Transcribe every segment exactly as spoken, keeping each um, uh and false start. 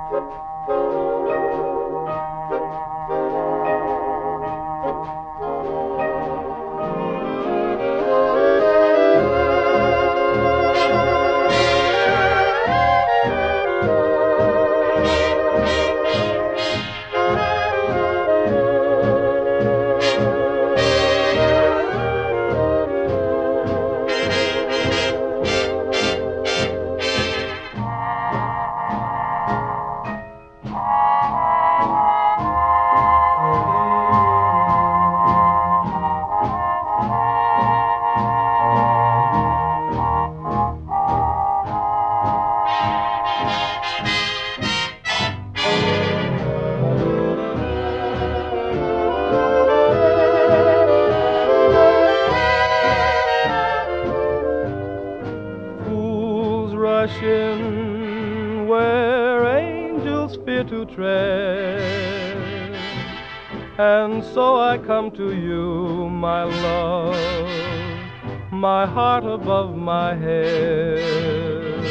Rushing where angels fear to tread, and so I come to you, my love, my heart above my head.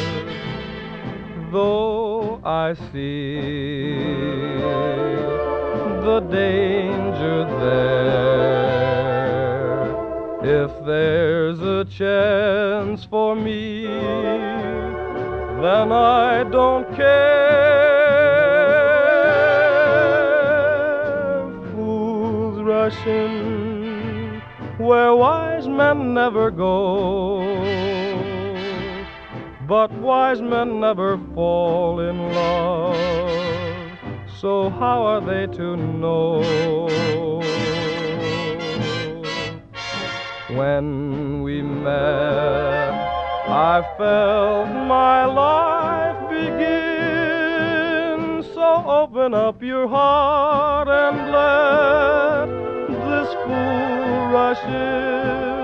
Though I see the danger there, if there's a chance for me, then I don't care. Fools rushing where wise men never go, but wise men never fall in love, so how are they to know? When we met, I felt my life begin, so open up your heart and let this fool rush in.